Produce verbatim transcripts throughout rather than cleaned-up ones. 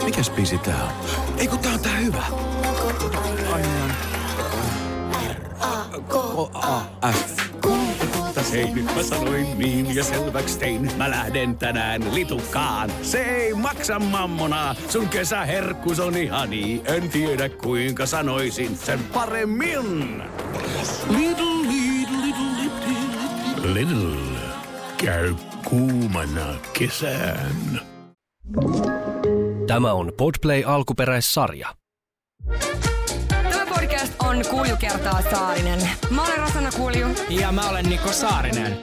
Mikäs biisi tää on? Ei kun tää on tää hyvä. Aina. R-A-K-A-F. Hei, nyt mä sanoin niin ja selväks tein. Mä lähden tänään litukaan. Se ei maksa mammonaa. Sun kesäherkkus on ihani. En tiedä kuinka sanoisin sen paremmin. Lidl, Lidl, Lidl, Lidl. Lidl. Käy kuumana kesään. Tämä on Podplay alkuperäissarja. Tämä podcast on Kulju kertaa Saarinen. Mä olen Rosanna Kulju. Ja mä olen Niko Saarinen.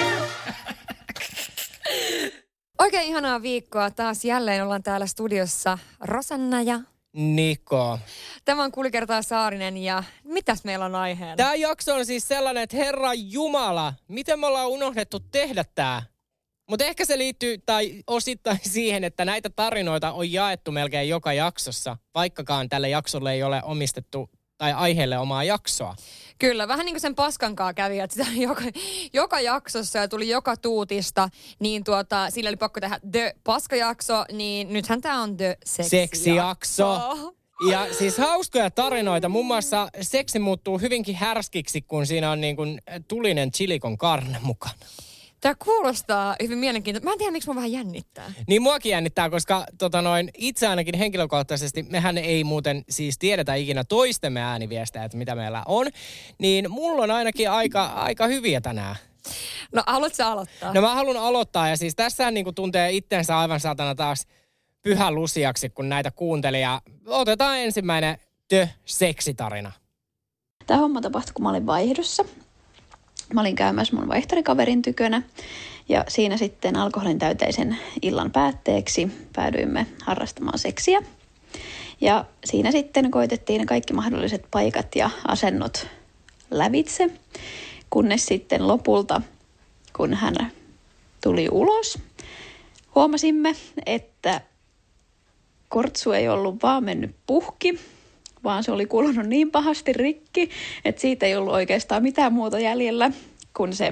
Oikein ihanaa viikkoa. Taas jälleen ollaan täällä studiossa Rosanna ja Niko. Tämä on Kulju kertaa Saarinen ja mitäs meillä on aiheena? Tämä jakso on siis sellainen, että Herra Jumala, miten me ollaan unohdettu tehdä tää? Mutta ehkä se liittyy tai osittain siihen, että näitä tarinoita on jaettu melkein joka jaksossa, vaikkakaan tälle jaksolle ei ole omistettu tai aiheelle omaa jaksoa. Kyllä, vähän niin kuin sen paskankaa kävi, että sitä joka, joka jaksossa ja tuli joka tuutista, niin tuota, sillä oli pakko tehdä The Paskajakso, niin nythän tämä on The Seksijakso. Seksijakso. Ja siis hauskoja tarinoita, muun muassa seksi muuttuu hyvinkin härskiksi, kun siinä on niin kuin tulinen chilikon carne mukana. Tämä kuulostaa hyvin mielenkiintoista. Mä en tiedä, miksi mua vähän jännittää. Niin muakin jännittää, koska tota noin, itse ainakin henkilökohtaisesti, mehän ei muuten siis tiedetä ikinä toistemme ääniviestejä, että mitä meillä on. Niin mulla on ainakin aika, aika hyviä tänään. No haluatko sä aloittaa? No mä haluan aloittaa ja siis tässähän niinku tuntee itsensä aivan saatana taas pyhän lusiaksi, kun näitä kuuntelee. Ja otetaan ensimmäinen The-seksitarina. Tämä homma tapahtui, kun mä olin vaihdossa. Mä olin käymässä mun vaihtorikaverin tykönä ja siinä sitten alkoholin täyteisen illan päätteeksi päädyimme harrastamaan seksiä. Ja siinä sitten koitettiin kaikki mahdolliset paikat ja asennot lävitse, kunnes sitten lopulta, kun hän tuli ulos, huomasimme, että kortsu ei ollut vaan mennyt puhki, vaan se oli kulunut niin pahasti rikki, että siitä ei ollut oikeastaan mitään muuta jäljellä kuin se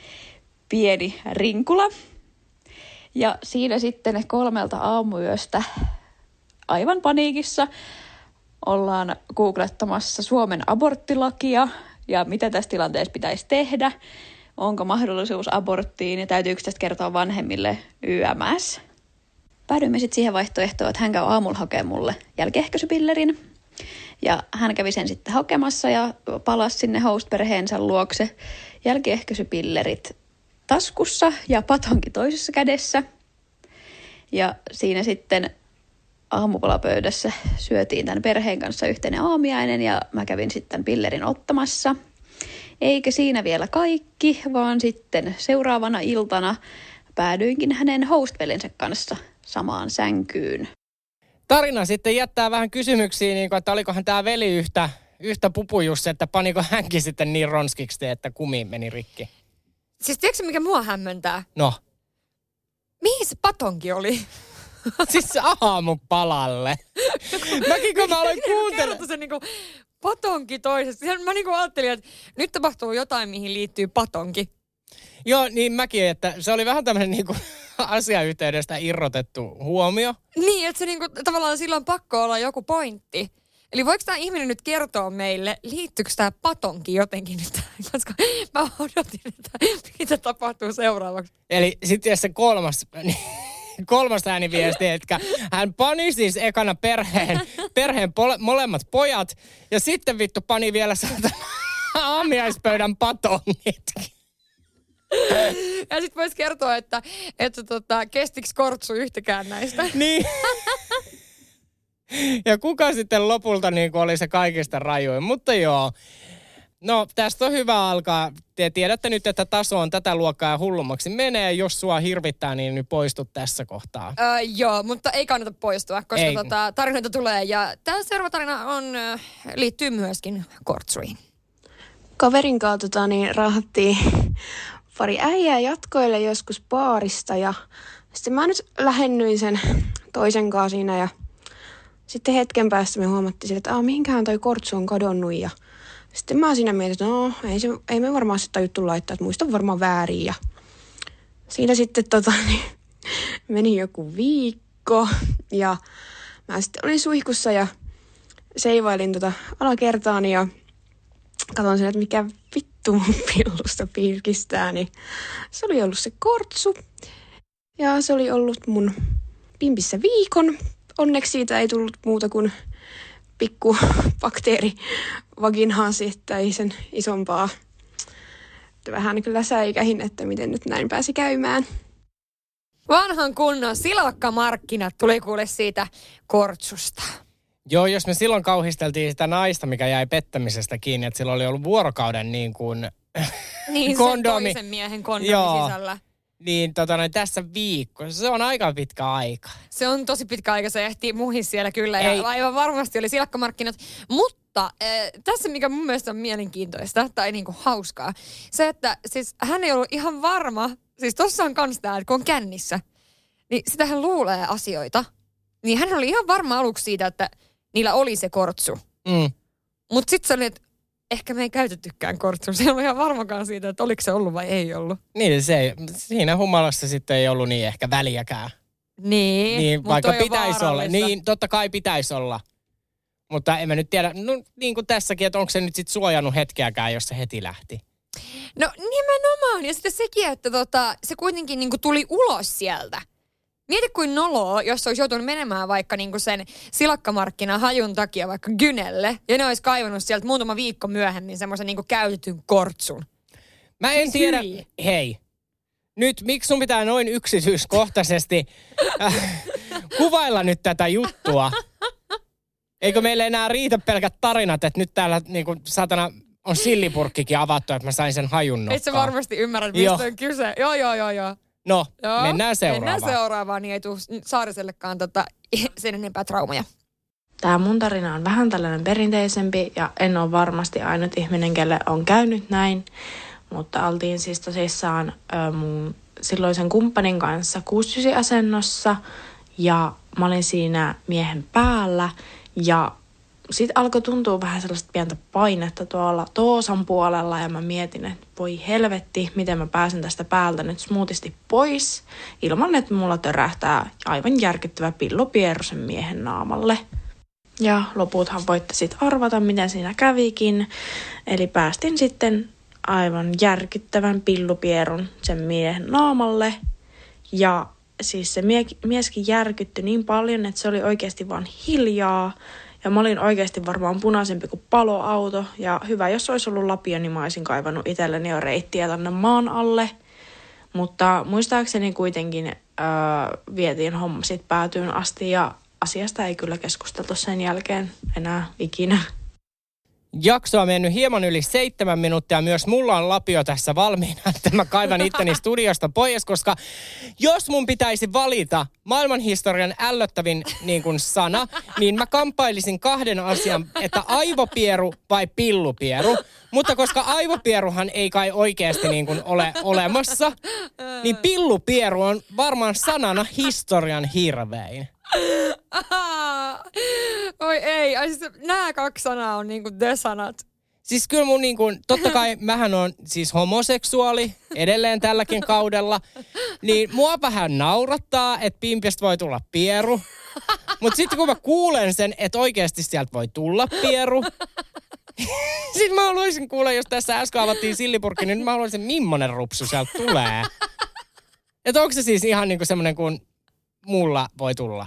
pieni rinkula. Ja siinä sitten kolmelta aamuyöstä aivan paniikissa ollaan googlettamassa Suomen aborttilakia ja mitä tässä tilanteessa pitäisi tehdä. Onko mahdollisuus aborttiin ja täytyykö tästä kertoa vanhemmille Y M S. Päädyimme sitten siihen vaihtoehtoon, että hän käy aamulla hakemaan mulle jälkiehkäisypillerin. Ja hän kävi sen sitten hakemassa ja palasi sinne host-perheensä luokse jälkiehkäisypillerit taskussa ja patonki toisessa kädessä. Ja siinä sitten aamupalapöydässä syötiin tämän perheen kanssa yhteinen aamiainen ja mä kävin sitten pillerin ottamassa. Eikä siinä vielä kaikki, vaan sitten seuraavana iltana päädyinkin hänen host-velensä kanssa samaan sänkyyn. Tarina sitten jättää vähän kysymyksiä, niin kuin, että olikohan tämä veli yhtä, yhtä pupujus, että paniko hänkin sitten niin ronskiksi, että kumi meni rikki. Siis tiedätkö mikä mua hämmentää? No. Mihin se patonki oli? Siis aamupalalle. Mäkin kun mä aloin kuuntelemaan. Se niinku patonki toisesta. Mä niinku ajattelin, että nyt tapahtuu jotain, mihin liittyy patonki. Joo, niin mäkin, että se oli vähän tämmöinen niinku asiayhteydestä irrotettu huomio. Niin, että se niinku, tavallaan sillä on pakko olla joku pointti. Eli voiko tämä ihminen nyt kertoa meille, liittyykö tämä patonki jotenkin nyt? Koska mä odotin, että mitä tapahtuu seuraavaksi. Eli sitten se kolmas, kolmas ääniviesti, että hän pani siis ekana perheen, perheen pole, molemmat pojat ja sitten vittu pani vielä saatana aamiaispöydän patongit. Ja sit vois kertoa, että, että tota, kestikö kortsu yhtäkään näistä. Niin. Ja kuka sitten lopulta niin oli se kaikista rajoin. Mutta joo, no tästä on hyvä alkaa. Te tiedätte nyt, että taso on tätä luokkaa ja hullummaksi menee. Jos sua hirvittää, niin nyt poistut tässä kohtaa. Öö, joo, mutta ei kannata poistua, koska tota, tarinoita tulee. Ja tämä seuraava tarina on, liittyy myöskin kortsuihin. Kaverin kanssa tota, niin, rahattiin pari äijää jatkoille joskus baarista ja sitten mä nyt lähennyin sen toisen kanssa siinä ja sitten hetken päästä me huomattiin, että Aa, mihinkähän toi kortsu on kadonnut ja sitten mä siinä mietin, että no ei, se, ei me varmaan sitä juttu laittaa, että muista varmaan väärin ja siinä sitten tota, niin, meni joku viikko ja mä sitten olin suihkussa ja seivailin tota alakertaani ja katson sen, että mikä vittu mun pillusta pirkistää, niin se oli ollut se kortsu. Ja se oli ollut mun pimpissä viikon. Onneksi siitä ei tullut muuta kuin pikku bakteeri vaginhaasi, että ei sen isompaa. Vähän kyllä säikähin, että miten nyt näin pääsi käymään. Vanhan kunnon silakkamarkkinat tuli kuule siitä kortsusta. Joo, jos me silloin kauhisteltiin sitä naista, mikä jäi pettämisestä kiinni, että sillä oli ollut vuorokauden niin kuin niin, kondomi. Niin, sen toisen miehen kondomi Joo. sisällä. Niin tota, no, tässä viikko. Se on aika pitkä aika. Se on tosi pitkä aika, se ehtii muihin siellä kyllä. Ei. Ja aivan varmasti oli silakkamarkkinat. Mutta äh, tässä mikä mun mielestä on mielenkiintoista tai niinku hauskaa. Se, että siis hän ei ollut ihan varma. Siis tossa on kans tää, että kun on kännissä. Niin sitä hän luulee asioita. Niin hän oli ihan varma aluksi siitä, että niillä oli se kortsu. Mm. Mutta sitten se oli, että ehkä me ei käytettykään kortsua. Se ei ollut ihan varmakaan siitä, että oliko se ollut vai ei ollut. Niin, se, siinä humalassa sitten ei ollut niin ehkä väliäkään. Niin, Niin, vaikka pitäisi olla. vaarallista. Niin, totta kai pitäisi olla. Mutta en mä nyt tiedä, no niin kuin tässäkin, että onko se nyt sitten suojannut hetkeäkään, jos se heti lähti. No nimenomaan. Ja sitten sekin, että tota, se kuitenkin niinku tuli ulos sieltä. Mieti kuin noloa, jos olisi joutunut menemään vaikka niinku sen silakkamarkkinan hajun takia vaikka Gynelle. Ja ne olisi kaivannut sieltä muutama viikko myöhemmin semmoisen niinku käytetyn kortsun. Mä en Siis tiedä, hyi. hei, nyt miksi sun pitää noin yksityiskohtaisesti äh, kuvailla nyt tätä juttua? Eikö meille enää riitä pelkät tarinat, että nyt täällä niinku satana on sillipurkkikin avattu, että mä sain sen hajun nokkaan. Et sä varmasti ymmärrät, mistä Joo. on kyse. Joo, joo, joo, joo. No, Joo, mennään seuraavaan. Mennään seuraavaan, niin ei tule Saarisellekaan tota, sen enempää traumaja. Tämä mun tarina on vähän tällainen perinteisempi ja en ole varmasti ainut ihminen, kelle on käynyt näin. Mutta oltiin siis tosissaan ö, mun silloisen kumppanin kanssa kuusi-yhdeksän-asennossa ja mä olin siinä miehen päällä ja sitten alkoi tuntua vähän sellaista pientä painetta tuolla Toosan puolella ja mä mietin, että voi helvetti, miten mä pääsen tästä päältä nyt smoothisti pois ilman, että mulla törähtää aivan järkyttävä pillupierru sen miehen naamalle. Ja loputhan voitte sitten arvata, miten siinä kävikin. Eli päästin sitten aivan järkyttävän pillupierun sen miehen naamalle. Ja siis se mie- mieskin järkyttyi niin paljon, että se oli oikeasti vaan hiljaa. Ja mä olin oikeasti varmaan punaisempi kuin paloauto. Ja hyvä, jos olisi ollut lapio, niin mä olisin kaivannut itselleni jo reittiä tänne maan alle. Mutta muistaakseni kuitenkin öö, vietiin homma sit päätyyn asti ja asiasta ei kyllä keskusteltu sen jälkeen enää ikinä. Jakso on mennyt hieman yli seitsemän minuuttia. Myös mulla on lapio tässä valmiina, että mä kaivan itteni studiosta pois, koska jos mun pitäisi valita maailmanhistorian ällöttävin niin kuin sana, niin mä kamppailisin kahden asian, että aivopieru vai pillupieru. Mutta koska aivopieruhan ei kai oikeasti niin kuin ole olemassa, niin pillupieru on varmaan sanana historian hirvein. Oi ei, ai siis nämä kaksi sanaa on niinku the-sanat. Siis kyllä mun niin kuin, totta kai mähän on siis homoseksuaali edelleen tälläkin kaudella, niin mua vähän naurattaa, että pimpistä voi tulla pieru. Mutta sitten kun mä kuulen sen, että oikeasti sieltä voi tulla pieru, sitten mä haluaisin kuulla, jos tässä äsken avattiin sillipurkki, niin mä haluaisin, millainen rupsu sieltä tulee. Että onko se siis ihan niinku semmoinen kuin mulla voi tulla?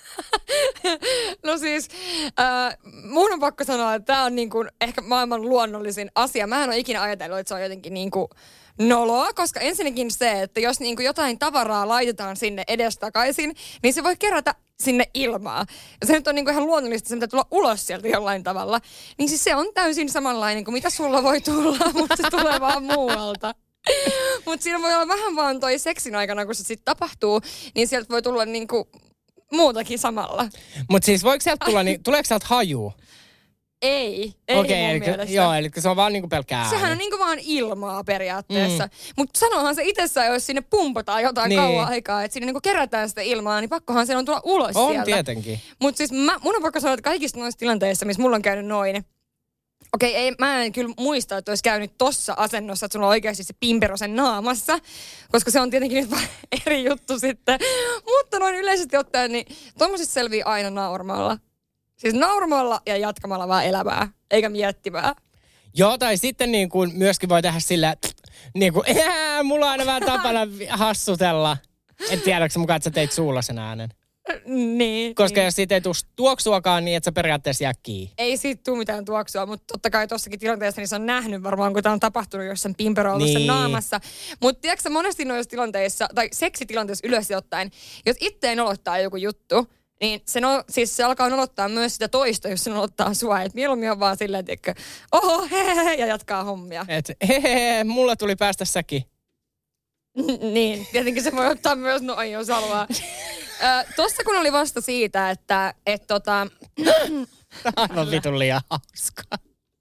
No siis, äh, mun on pakko sanoa, että tää on niinku ehkä maailman luonnollisin asia. Mä en ole ikinä ajatellut, että se on jotenkin niinku noloa, koska ensinnäkin se, että jos niinku jotain tavaraa laitetaan sinne edestakaisin, niin se voi kerätä sinne ilmaa. Ja se nyt on niinku ihan luonnollista, se pitää tulla ulos sieltä jollain tavalla. Niin siis se on täysin samanlainen kuin mitä sulla voi tulla, mutta se tulee vaan muualta. Mutta siinä voi olla vähän vaan toi seksin aikana, kun se sitten tapahtuu, niin sieltä voi tulla niinku muutakin samalla. Mutta siis voiko sieltä tulla, niin, tuleeko sieltä hajuu? Ei, ei Okei, mun eli, mielestä. joo, eli se on vaan niinku pelkkää ääni. Sehän on niinku vaan ilmaa periaatteessa. Mm. Mutta sanohan se itsessään, jos sinne pumpataan jotain niin. kauan aikaa, että sinne niinku kerätään sitä ilmaa, niin pakkohan sen on tulla ulos on sieltä. tietenkin. Mutta siis mä, mun on pakko sanoa, että kaikista noissa tilanteissa, missä mulla on käynyt noin, Okei, ei, mä en kyllä muista, että olisi käynyt tossa asennossa, että sulla on oikeasti se pimpero sen naamassa, koska se on tietenkin nyt eri juttu sitten. Mutta noin yleisesti ottaen, niin tommosista selvii aina naurmalla. Siis naurmalla ja jatkamalla vaan elämää, eikä miettimää. Joo, tai sitten niin kuin myöskin voi tehdä sillä, niin kuin, ää, mulla on aina vähän tapana hassutella. En tiedä, onko mukaan, että sä teit suulla sen äänen. Niin. Koska niin. jos siitä ei tule tuoksuakaan, niin et sä periaatteessa jää kiinni. Ei siitä tule mitään tuoksua, mutta totta kai tossakin tilanteessa niin se on nähnyt varmaan, kun tämä on tapahtunut, jos sen pimpero on ollut niin. sen naamassa. Mutta tiedätkö monesti noissa tilanteissa, tai seksitilanteissa yleisesti ottaen, jos itteen nolottaa joku juttu, niin se, no, siis se alkaa nolottaa myös sitä toista, jos se nolottaa sua. Et mieluummin on vaan silleen, että oho, hehehe, ja jatkaa hommia. Et hehehe, mulla tuli päästä säkin. Niin, tietenkin se voi ottaa myös noin, jos haluaa. Tuossa kun oli vasta siitä, että et tota... Aivan vitun liian hauskaa.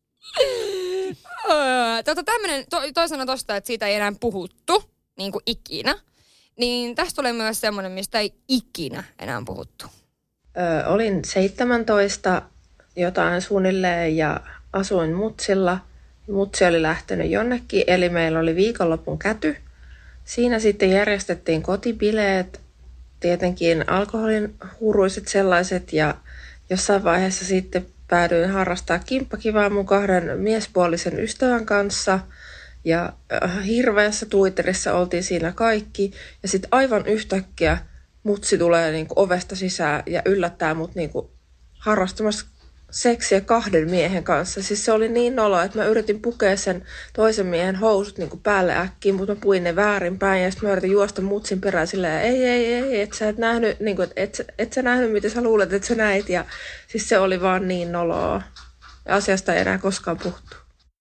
tota, tämmönen, to, toisena tosta, että siitä ei enää puhuttu, niin kuin ikinä. Niin tästä tulee myös semmoinen, mistä ei ikinä enää puhuttu. Ö, olin seitsemäntoista jotain suunnilleen ja asuin Mutsilla. Mutsi oli lähtenyt jonnekin, eli meillä oli viikonlopun käty. Siinä sitten järjestettiin kotibileet, tietenkin alkoholin huruiset sellaiset, ja jossain vaiheessa sitten päädyin harrastaa kimppakivaa mun kahden miespuolisen ystävän kanssa. Ja hirveässä tuiterissa oltiin siinä kaikki. Ja sitten aivan yhtäkkiä Mutsi tulee niinku ovesta sisään ja yllättää mut niinku harrastamassa seksiä kahden miehen kanssa. Siis se oli niin noloa, että mä yritin pukea sen toisen miehen housut niin kuin päälle äkkiin, mutta mä puin ne väärinpäin ja sitten mä yritin juosta Mutsin perään silleen, ei, ei, ei, et sä et nähnyt, niin kuin, et, et sä nähnyt, mitä sä luulet, että sä näit. Ja siis se oli vaan niin noloa. Ja asiasta ei enää koskaan puhuttu.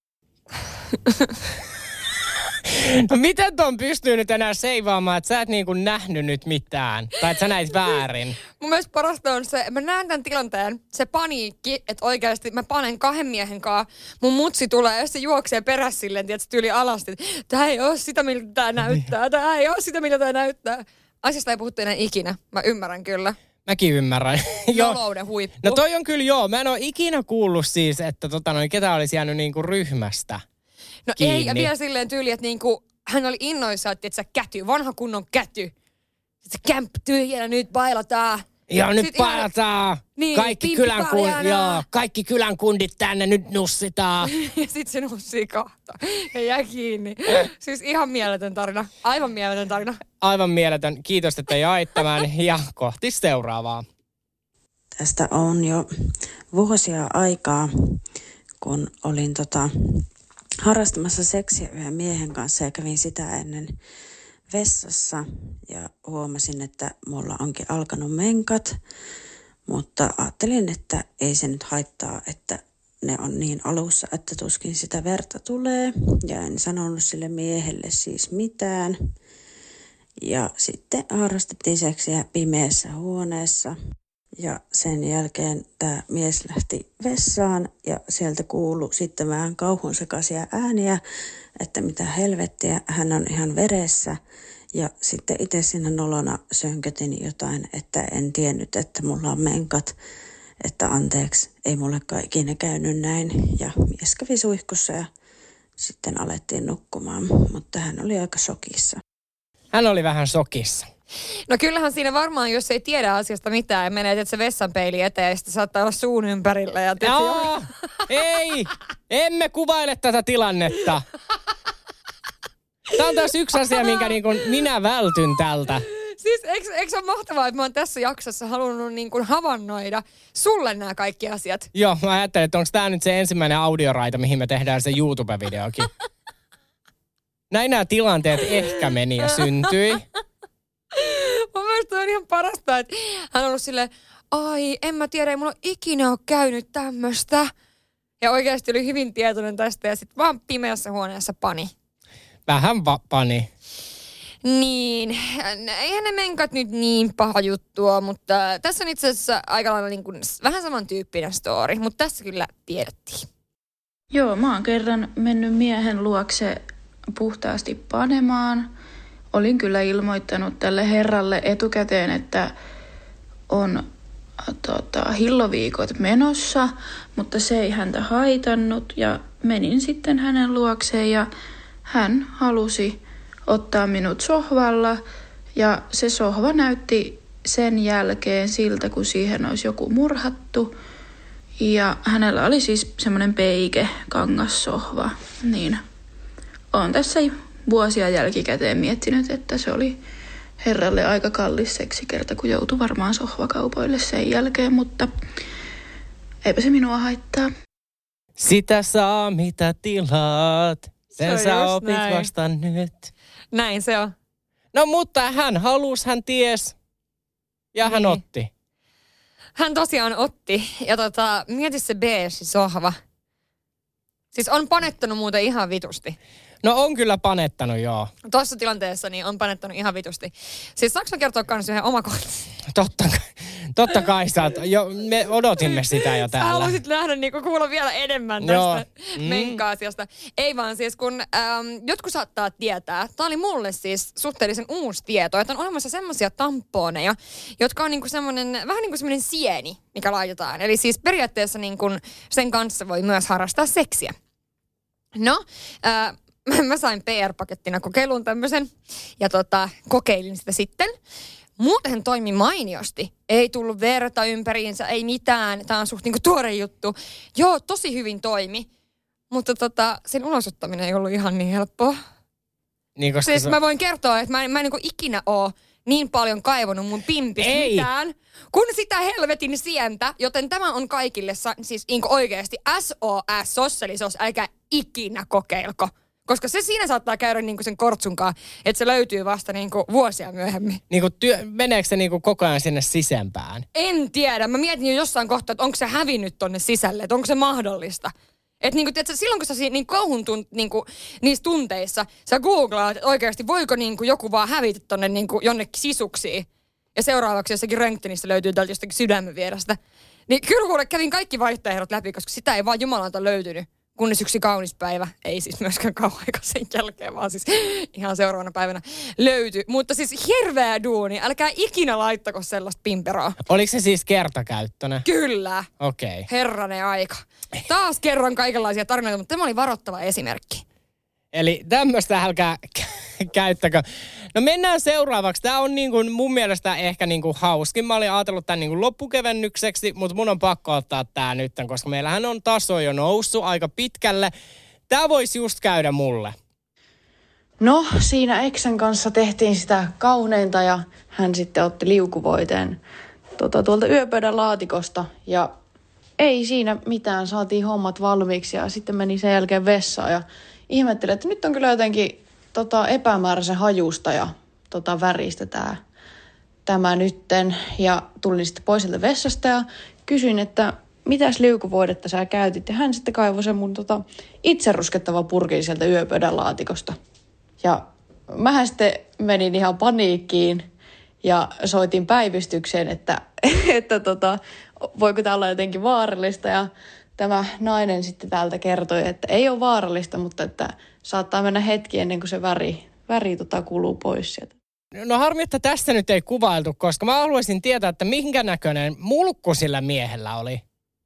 No miten ton pystyy nyt enää seivaamaan, että sä et niinku nähnyt nyt mitään? Tai että sä näit väärin? Mun mielestä parasta on se, mä näen tämän tilanteen, se paniikki, että oikeasti mä panen kahden miehen kanssa, mun mutsi tulee, jos se juoksee perässä silleen, tiedätkö, tyyli alasti, että tää ei oo sitä, miltä tää näyttää, tää ei oo sitä, miltä tää näyttää. Asiasta ei puhuttu enää ikinä, mä ymmärrän kyllä. Mäkin ymmärrän. Nolouden huippu. No toi on kyllä joo, mä en oo ikinä kuullut siis, että tota noin, ketä olisi jäänyt niinku ryhmästä. No kiinni. Ei, ja vielä silleen tyyli, että niinku, hän oli innoissaan, että sä käty, vanha kunnon käty. Se kämp tyhjänä, nyt bailataan. Joo, nyt Sitten bailataan. Ihan, niin, kaikki, kylän kun, joo, kaikki kylän kundit tänne, nyt nussitaan. Ja sit se nussii kahta ja jää kiinni. Siis ihan mieletön tarina, aivan mieletön tarina. Aivan mieletön. Kiitos, että jait tämän ja kohti seuraavaa. Tästä on jo vuosia aikaa, kun olin tota... harrastamassa seksiä yhden miehen kanssa ja kävin sitä ennen vessassa ja huomasin, että mulla onkin alkanut menkat, mutta ajattelin, että ei se nyt haittaa, että ne on niin alussa, että tuskin sitä verta tulee ja en sanonut sille miehelle siis mitään. Ja sitten harrastettiin seksiä pimeässä huoneessa. Ja sen jälkeen tämä mies lähti vessaan ja sieltä kuului sitten vähän kauhun sekaisia ääniä, että mitä helvettiä, hän on ihan veressä. Ja sitten itse siinä nolona sönkötin jotain, että en tiennyt, että mulla on menkat, että anteeksi, ei mullekaan ikinä käynyt näin. Ja mies kävi suihkussa ja sitten alettiin nukkumaan, mutta hän oli aika shokissa. Hän oli vähän shokissa. No kyllähän siinä varmaan, jos ei tiedä asiasta mitään ja menee se vessanpeili eteen ja sitten saattaa olla suun ympärillä. Ja Jaa, ei, emme kuvaile tätä tilannetta. Tämä on taas yksi asia, minkä niin kuin minä vältyn tältä. Siis eikö, eikö se ole mahtavaa, että mä oon tässä jaksossa halunnut niin kuin havainnoida sulle nämä kaikki asiat? Joo, mä ajattelin, että onko tämä nyt se ensimmäinen audioraita, mihin me tehdään se YouTube-videokin. Näin nämä tilanteet ehkä meni ja syntyi. Mun mielestä on ihan parasta, että hän on ollut silleen, ai en mä tiedä, ei mulla ikinä ole käynyt tämmöstä. Ja oikeasti oli hyvin tietoinen tästä ja sitten vaan pimeässä huoneessa pani. Vähän va- pani. Niin, eihän ne menkat nyt niin paha juttua, mutta tässä on itse asiassa aika lailla niin kuin vähän samantyyppinen story, mutta tässä kyllä tiedettiin. Joo, mä oon kerran mennyt miehen luokse puhtaasti panemaan. Olin kyllä ilmoittanut tälle herralle etukäteen, että on tota, hilloviikot menossa, mutta se ei häntä haitannut ja menin sitten hänen luokseen ja hän halusi ottaa minut sohvalla ja se sohva näytti sen jälkeen siltä, kun siihen olisi joku murhattu. Ja hänellä oli siis semmoinen peike kangassohva, niin olen tässä vuosia jälkikäteen miettinyt, että se oli herralle aika kallis seksikerta, kun joutui varmaan sohvakaupoille sen jälkeen, mutta eipä se minua haittaa. Sitä saa mitä tilaat, sen sä opit näin. vasta nyt. Näin se on. No mutta hän halusi, hän ties ja niin. hän otti. Hän tosiaan otti ja tota, mieti se beige-sohva. Siis on panettanut muuten ihan vitusti. No on kyllä panettanut, joo. Tuossa tilanteessa niin on panettanut ihan vitusti. Siis saanko mä kertoa kans yhden omakohtaisen? Totta, totta kai sä oot, jo, me odotimme sitä jo täällä. Sä halusit nähdä, niin kuulla vielä enemmän tästä mm. menkka-asiasta. Ei vaan siis, kun ähm, jotkut saattaa tietää, tää oli mulle siis suhteellisen uusi tieto, että on olemassa semmoisia tamponeja, jotka on niinku semmoinen, vähän niin kuin semmoinen sieni, mikä laitetaan. Eli siis periaatteessa niin kun sen kanssa voi myös harrastaa seksiä. No, äh, mä sain P R-pakettina kokeilun tämmöisen ja tota, kokeilin sitä sitten. Muuten toimi mainiosti. Ei tullut verta ympäriinsä, ei mitään. Tää on suht niinku tuore juttu. Joo, tosi hyvin toimi. Mutta tota, sen ulosottaminen ei ollut ihan niin helppoa. Niin, koska siis se... mä voin kertoa, että mä en, mä en niinku ikinä oo niin paljon kaivannut mun pimpistä ei. mitään. Kun sitä helvetin sientä, joten tämä on kaikille siis niinku oikeasti S O S, sosselisos, älkää ikinä kokeilko. Koska se siinä saattaa käydä niinku sen kortsunkaan, että se löytyy vasta niinku vuosia myöhemmin. Niinku työ, meneekö se niinku koko ajan sinne sisempään? En tiedä. Mä mietin jo jossain kohtaa, että onko se hävinnyt tonne sisälle, että onko se mahdollista. Että niinku, tiiätkö, silloin kun sä niin kauhun tunt, niinku, niissä tunteissa, sä googlaat, että oikeasti voiko niinku joku vaan hävitä tonne niinku jonnekin sisuksiin. Ja seuraavaksi jossakin röntgenissä löytyy täältä jostakin sydämen vierestä. Niin kyllä kuule kävin kaikki vaihtoehdot läpi, koska sitä ei vaan jumalalta löytynyt. Kunnes yksi kaunis päivä, ei siis myöskään kauan aika sen jälkeen, vaan siis ihan seuraavana päivänä löytyi. Mutta siis hirveä duuni, älkää ikinä laittako sellaista pimperoa. Oliko se siis kertakäyttöinen? Kyllä. Okei. Okay. Herranen aika. Taas kerron kaikenlaisia tarinoita, mutta tämä oli varoittava esimerkki. Eli tämmöistä älkää käyttäkö. No mennään seuraavaksi. Tämä on niin kuin mun mielestä ehkä niin kuin hauskin. Mä olin ajatellut tämän niin kuin loppukevennykseksi, mutta mun on pakko ottaa tämä nyt, koska meillähän on taso jo noussut aika pitkälle. Tämä voisi just käydä mulle. No, siinä eksän kanssa tehtiin sitä kauneinta ja hän sitten otti liukuvoiteen tuota, tuolta yöpöydän laatikosta ja ei siinä mitään. Saatiin hommat valmiiksi ja sitten meni sen jälkeen vessaan ja ihmettelin, että nyt on kyllä jotenkin tota, epämääräisen hajusta ja tota, väristä tää, tämä nytten. Ja tulin sitten pois sieltä vessasta ja kysyin, että mitäs liukuvoidetta sä käytit. Ja hän sitten kaivoi sen mun tota, itse ruskettava purkin sieltä yöpöydän laatikosta. Ja mähän sitten menin ihan paniikkiin ja soitin päivystykseen, että, että tota, voiko tää olla jotenkin vaarallista. Ja tämä nainen sitten täältä kertoi, että ei ole vaarallista, mutta että saattaa mennä hetki ennen kuin se väri, väri tota kuluu pois sieltä. No harmi, että tästä nyt ei kuvailtu, koska mä haluaisin tietää, että minkä näköinen mulkku sillä miehellä oli.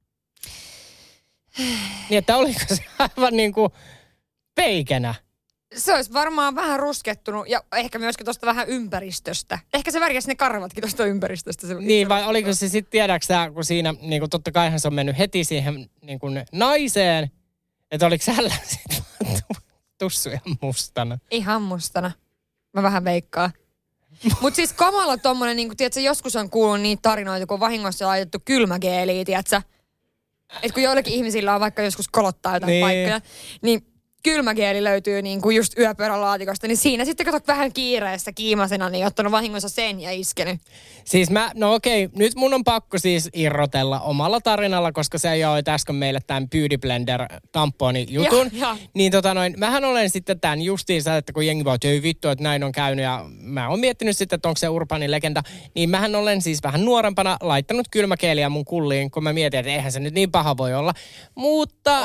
Niin, että oliko se aivan niin kuin peikenä? Se olisi varmaan vähän ruskettunut ja ehkä myöskin tuosta vähän ympäristöstä. Ehkä se värjäsi ne karvatkin tuosta ympäristöstä. Se niin, vai oliko se sitten, tiedäksä, kun siinä, niin kuin totta kaihan se on mennyt heti siihen niin kuin naiseen, että oliko sällä sitten tussu ihan mustana? Ihan mustana. Mä vähän veikkaan. Mutta siis kamala tommonen, niin kuin, tiedätkö, joskus on kuullut niitä tarinoita, kun vahingossa on laitettu kylmägeeliä, tiedätkö? Että kun joillekin ihmisillä on vaikka joskus kolottaa jotain niin. paikkoja, niin kylmägeeli löytyy niin kuin just yöpöydän laatikosta, niin siinä sitten katsot vähän kiireessä kiimasena, niin ottanut vahingossa sen ja iskenyt. Siis mä, no okei, nyt mun on pakko siis irrotella omalla tarinalla, koska se jaoit äsken meille tämän Beauty Blender tamponi jutun. Ja, ja. Niin tota noin, mähän olen sitten tämän justiinsa, että kun jengi vaan, että ei vittu, että näin on käynyt ja mä oon miettinyt sitten, että onko se urbaani legenda, niin mähän olen siis vähän nuorempana laittanut kylmägeeliä mun kulliin, kun mä mietin, että eihän se nyt niin paha voi olla. Mutta oli.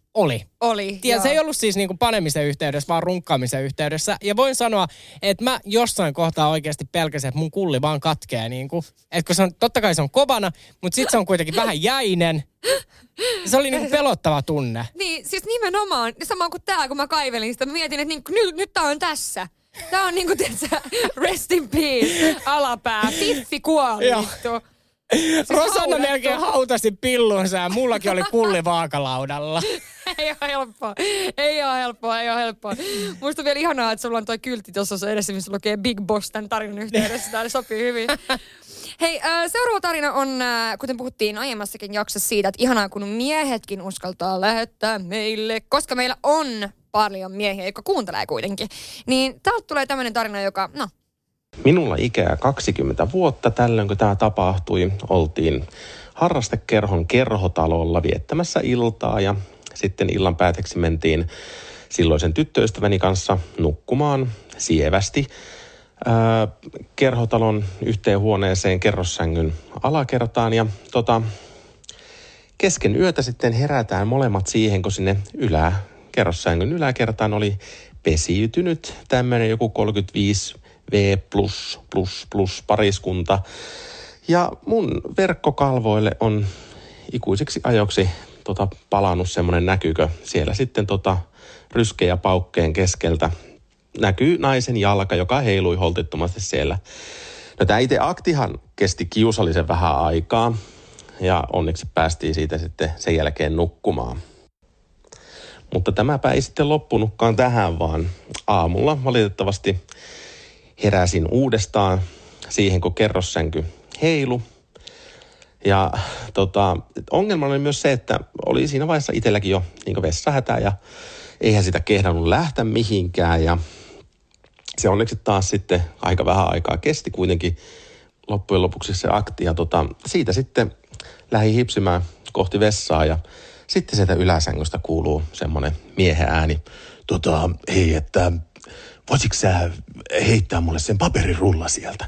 Oli. Oli, Tiedä, se ei ollut siis niinku panemisen yhteydessä, vaan runkkaamisen yhteydessä. Ja voin sanoa, että mä jossain kohtaa oikeasti pelkäsin, että mun kulli vaan katkee. Niinku. Että kun se on, totta kai se on kovana, mutta sitten se on kuitenkin vähän jäinen. Se oli niinku pelottava tunne. Niin, siis nimenomaan. Sama kuin tää, kun mä kaivelin sitä. Mä mietin, että niinku, nyt, nyt tää on tässä. Tää on niinku, tiiätsä, rest in peace, alapää. Fiffi kuoli, vittu. Siis Rosanna haudattu. melkein hautasi pillunsa ja mullakin oli kulli vaakalaudalla. Ei ole helppoa. Ei ole helppoa, ei ole helppoa. Musta on vielä ihanaa, että sulla on toi kyltti tuossa edessä, missä lukee Big Boss tämän tarinan yhteydessä. Tää sopii hyvin. Hei, äh, seuraava tarina on, äh, kuten puhuttiin aiemmassakin jaksossa siitä, että ihanaa kun miehetkin uskaltaa lähettää meille, koska meillä on paljon miehiä, jotka kuuntelee kuitenkin. Niin täältä tulee tämmöinen tarina, joka, no. Minulla ikää kaksikymmentä vuotta tällöin, kun tämä tapahtui. Oltiin harrastekerhon kerhotalolla viettämässä iltaa ja sitten illan päätteeksi mentiin silloisen tyttöystäväni kanssa nukkumaan sievästi ää, kerhotalon yhteen huoneeseen kerrossängyn alakertaan. Ja tota, kesken yötä sitten herätään molemmat siihen, kun sinne ylä, kerrossängyn yläkertaan oli pesiytynyt tämmöinen joku kolmekymmentäviisi V plus, plus, plus pariskunta. Ja mun verkkokalvoille on ikuisiksi ajoksi tota, palannut semmoinen näkykö. Siellä sitten tota, ryskeen ja paukkeen keskeltä näkyy naisen jalka, joka heilui holtittomasti siellä. No tämä itse aktihan kesti kiusallisen vähän aikaa ja onneksi päästiin siitä sitten sen jälkeen nukkumaan. Mutta tämäpä ei sitten loppunutkaan tähän, vaan aamulla valitettavasti heräsin uudestaan siihen, kun kerrossänky heilu. Ja tota, ongelma oli myös se, että oli siinä vaiheessa itselläkin jo niin vessahätä ja eihän sitä kehdannut lähteä mihinkään. Ja se onneksi taas sitten aika vähän aikaa kesti kuitenkin loppujen lopuksi se akti. Ja tota, siitä sitten lähdin hipsimään kohti vessaa ja sitten sieltä yläsängystä kuuluu semmoinen miehen ääni. Tota, hei, että voisitko sä heittää mulle sen paperirulla sieltä?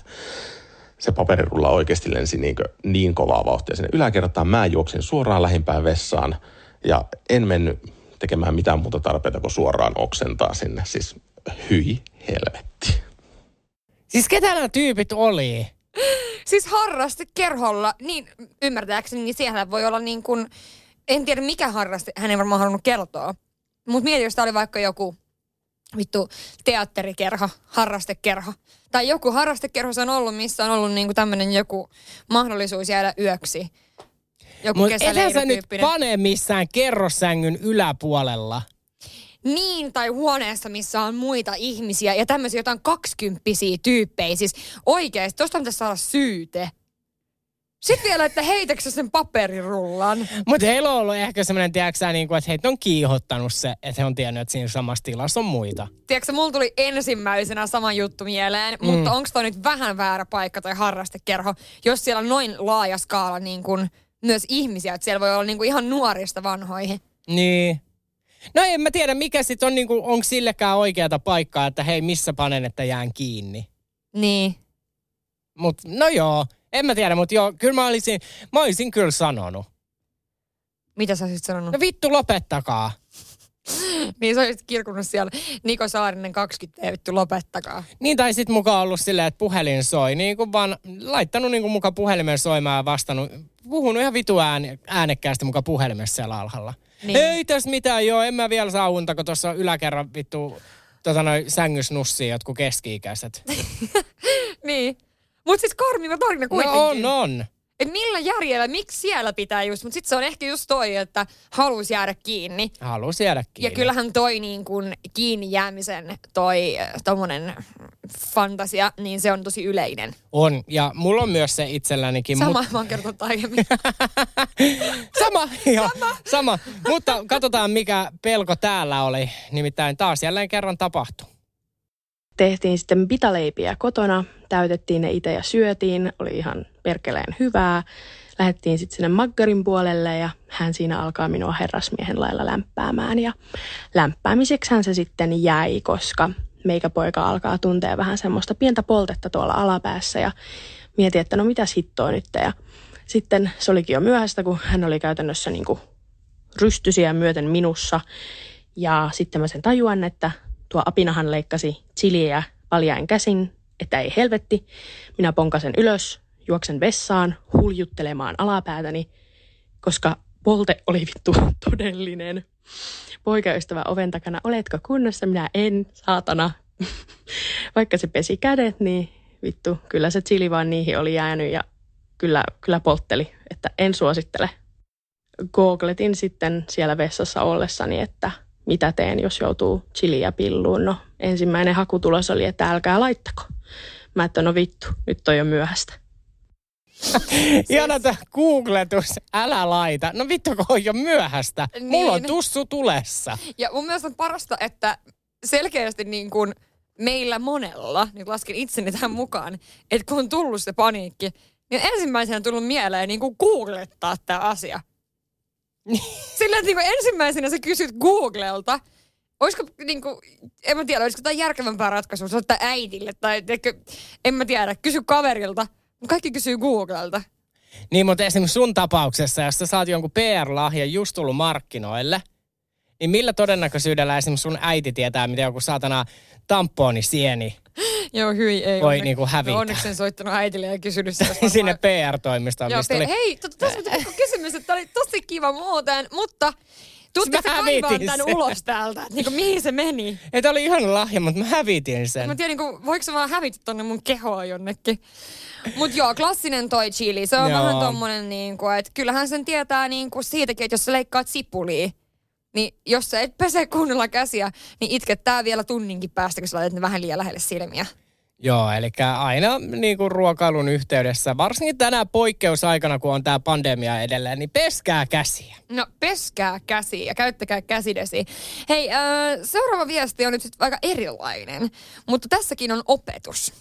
Se paperirulla oikeasti lensi niin, niin kovaa vauhtia sinne yläkertaan. Mä juoksin suoraan lähimpään vessaan ja en mennyt tekemään mitään muuta tarpeita kuin suoraan oksentaa sinne. Siis hyi helvetti. Siis ketä nämä tyypit oli? Siis harraste kerholla, niin ymmärtääkseni, niin siellä voi olla niin kuin, en tiedä mikä harraste, hän ei varmaan halunnut kertoa. Mutta mieti, jos tämä oli vaikka joku vittu teatterikerho, harrastekerho. Tai joku harrastekerho se on ollut, missä on ollut niinku tämmöinen joku mahdollisuus jäädä yöksi. Joku Mutta ethän sä nyt kesäleirityyppinen. pane missään kerrossängyn yläpuolella. Niin, tai huoneessa, missä on muita ihmisiä ja tämmöisiä jotain kaksikymppisiä tyyppejä. Siis oikeesti, tosta pitäisi saada syyte. Sitten vielä, että heitäksä sen paperirullan. Mutta heillä on ollut ehkä semmoinen, tiedätkö niin kuin, että heitä on kiihottanut se, että he on tiennyt, että siinä samassa tilassa on muita. Tiedätkö, mulla tuli ensimmäisenä sama juttu mieleen, mm. mutta onko toi nyt vähän väärä paikka tai harrastekerho, jos siellä on noin laaja skaala niin kuin myös ihmisiä, että siellä voi olla niin kuin ihan nuorista vanhoihin. Niin. No en mä tiedä, mikä sitten on, niin kuin, onko sillekään oikeata paikkaa, että hei, missä panen, että jään kiinni. Niin. Mut no joo. En mä tiedä, mutta joo, kyllä mä olisin, mä olisin kyllä sanonut. Mitä sä olisit sanonut? No vittu, lopettakaa. Niin sä olisit kirkunut siellä Niko Saarinen kaksikymmentä, vittu lopettakaa. Niin, tai sit mukaan ollut silleen, että puhelin soi. Niin kuin vaan laittanut niin kuin mukaan puhelimen soimaan ja vastannut, puhunut ihan vitu ääne, äänekkäästi mukaan puhelimessa siellä alhaalla. Niin. Ei tässä mitään, joo, en mä vielä saa unta, kun tuossa yläkerran vittu tota noin sängys nussii jotkut keski-ikäiset. Niin. Mutta siis karmiva tarina kuitenkin. No on, on. Et millä järjellä, miksi siellä pitää just, mutta sitten se on ehkä just toi, että halusi jäädä kiinni. Halusi jäädä kiinni. Ja kyllähän toi niin kuin kiinni jäämisen toi tommonen fantasia, niin se on tosi yleinen. On, ja mulla on myös se itsellänikin. Sama, mut... mä oon kertonut aiemmin. sama, joo, sama. sama. Mutta katsotaan, mikä pelko täällä oli. Nimittäin taas jälleen kerran tapahtui. Tehtiin sitten pitaleipiä kotona, täytettiin ne itse ja syötiin, oli ihan perkeleen hyvää. Lähdettiin sitten sinne maggarin puolelle ja hän siinä alkaa minua herrasmiehen lailla lämpäämään. Ja lämpäämiseksihän se sitten jäi, koska meikäpoika alkaa tuntea vähän semmoista pientä poltetta tuolla alapäässä ja mieti, että no mitäs hittoa nyt. Ja sitten se olikin jo myöhäistä, kun hän oli käytännössä niin kuin rystysiä myöten minussa. Ja sitten mä sen tajuan, että tuo apinahan leikkasi chiliä paljain käsin, että ei helvetti. Minä ponkasen ylös, juoksen vessaan, huljuttelemaan alapäätäni, koska polte oli vittu todellinen. Poikaystävä oven takana, oletko kunnossa? Minä en, saatana. Vaikka se pesi kädet, niin vittu, kyllä se chili vaan niihin oli jäänyt ja kyllä, kyllä poltteli, että en suosittele. Googletin sitten siellä vessassa ollessani, että mitä teen, jos joutuu chiliä pilluun. No, ensimmäinen hakutulos oli, että älkää laittako. Mä että no vittu, nyt on jo myöhäistä. Ihana tämä googletus, älä laita. No vittu, kun on jo myöhäistä. Niin. Mulla on tussu tulessa. Ja mun mielestä on parasta, että selkeästi niin kuin meillä monella, nyt lasken itseni tähän mukaan, että kun on tullut se paniikki, niin ensimmäisenä on tullut mieleen niin kuin googlettaa tämä asia. Sillä että niin kuin ensimmäisenä sä kysyt Googlelta, olisiko niin kuin, en mä tiedä, olisiko tämä järkevämpää ratkaisua, soittaa äidille tai teikö, en mä tiedä, kysy kaverilta. Kaikki kysyy Googlelta. Niin, mutta esimerkiksi sun tapauksessa, jos sä saat jonkun P R-lahjan just tullut markkinoille, niin millä todennäköisyydellä esimerkiksi sun äiti tietää, mitä joku saatana tamponisieni Joo, hyi, ei voi onne- niinku hävitä. No onneksi en soittanut äitille ja kysynyt sitä. Sinne P R-toimistoon, Joo, mistä pe- oli... Hei, tuossa on kysymys, että oli tosi kiva muuten, mutta tuutteko Mä se kaivaa hävitin tämän sen. ulos täältä? Niin kuin, mihin se meni? Ei, tää oli ihana lahja, mutta mä hävitin sen. Mä tiedän, niin kuin, voiko se vaan hävitä tonne mun kehoa jonnekin. Mut joo, klassinen toi chili. Se on Joo. vähän tommonen, niin kuin, että kyllähän sen tietää niin kuin siitäkin, että jos sä leikkaat sipulia, niin jos sä et pese kunnolla käsiä, niin itkettää vielä tunninkin päästä, kun sä laitat ne vähän liian lähelle silmiä. Joo, eli aina niin kuin ruokailun yhteydessä, varsinkin tänä poikkeusaikana, kun on tää pandemia edelleen, niin peskää käsiä. No, peskää käsiä ja käyttäkää käsidesi. Hei, äh, seuraava viesti on nyt sitten aika erilainen, mutta tässäkin on opetus.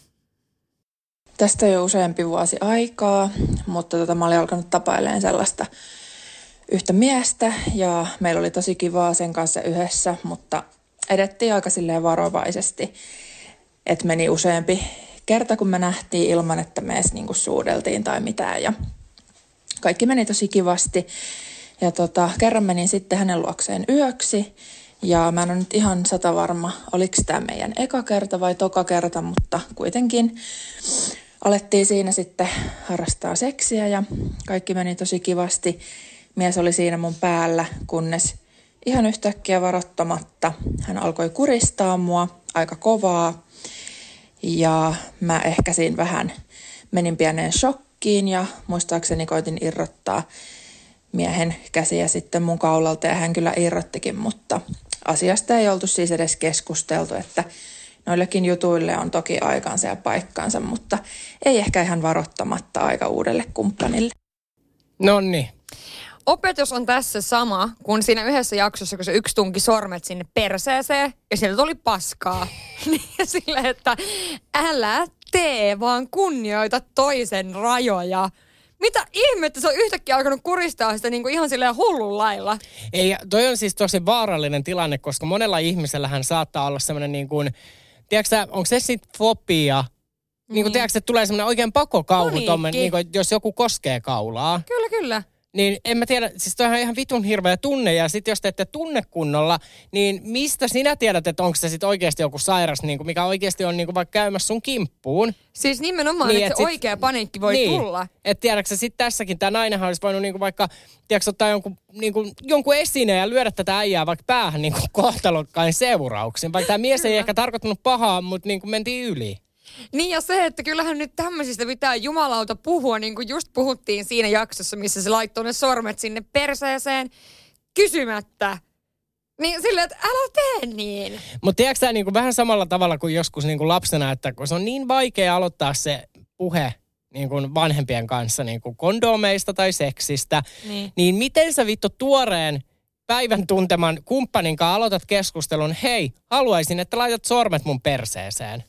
Tästä jo useampi vuosi aikaa, mutta tota, mä olin alkanut tapailemaan sellaista yhtä miestä ja meillä oli tosi kivaa sen kanssa yhdessä, mutta edettiin aika silleen varovaisesti, että meni useampi kerta, kun me nähtiin ilman, että me edes niinku suudeltiin tai mitään ja kaikki meni tosi kivasti. Ja tota, kerran menin sitten hänen luokseen yöksi ja mä en ole nyt ihan sata varma, oliko tämä meidän eka kerta vai toka kerta, mutta kuitenkin alettiin siinä sitten harrastaa seksiä ja kaikki meni tosi kivasti. Mies oli siinä mun päällä, kunnes ihan yhtäkkiä varoittamatta hän alkoi kuristaa mua aika kovaa. Ja mä ehkä siinä vähän menin pieneen shokkiin ja muistaakseni koitin irrottaa miehen käsiä sitten mun kaulalta ja hän kyllä irrottikin, mutta asiasta ei oltu siis edes keskusteltu, että noillekin jutuille on toki aikansa ja paikkansa, mutta ei ehkä ihan varoittamatta aika uudelle kumppanille. Nonni. Opetus on tässä sama kuin siinä yhdessä jaksossa, kun se yksi tunki sormet sinne perseeseen ja sieltä tuli paskaa. Niin silleen, että älä tee, vaan kunnioita toisen rajoja. Mitä ihmettä, se on yhtäkkiä alkanut kuristaa sitä niin kuin ihan silleen hullun lailla. Ei, toi on siis tosi vaarallinen tilanne, koska monella ihmisellähän saattaa olla semmoinen niin kuin, tiedätkö onko se sitten fobia? Niin, niin kuin tiedätkö, että tulee semmoinen oikein pakokauhu, tommen, niin kuin, jos joku koskee kaulaa. Kyllä, kyllä. Niin en mä tiedä, siis toihan on ihan vitun hirveä tunne, ja sitten jos te ette tunne kunnolla, niin mistä sinä tiedät, että onko se sitten oikeasti joku sairas, niin kuin, mikä oikeasti on niin kuin vaikka käymässä sun kimppuun. Siis nimenomaan, niin, että et se sit, oikea paniikki voi niin, tulla. Että tiedätkö sitten tässäkin, tämä nainenhan olisi voinut niin kuin vaikka, tiedätkö, ottaa jonkun, niin kuin, jonkun esineen ja lyödä tätä äijää vaikka päähän niin kuin kohtalokkain seurauksin. Vaikka tämä mies ei ehkä tarkoittanut pahaa, mutta niin kuin mentiin yli. Niin ja se, että kyllähän nyt tämmöisistä pitää jumalauta puhua, niin kuin just puhuttiin siinä jaksossa, missä se laittoi ne sormet sinne perseeseen kysymättä. Niin silleen, että älä tee niin. Mutta tiedätkö tämä niinku vähän samalla tavalla kuin joskus niinku lapsena, että kun se on niin vaikea aloittaa se puhe niinku vanhempien kanssa niinku kondomeista tai seksistä, niin. niin miten sä vittu tuoreen päivän tunteman kumppanin kanssa aloitat keskustelun, hei, haluaisin, että laitat sormet mun perseeseen.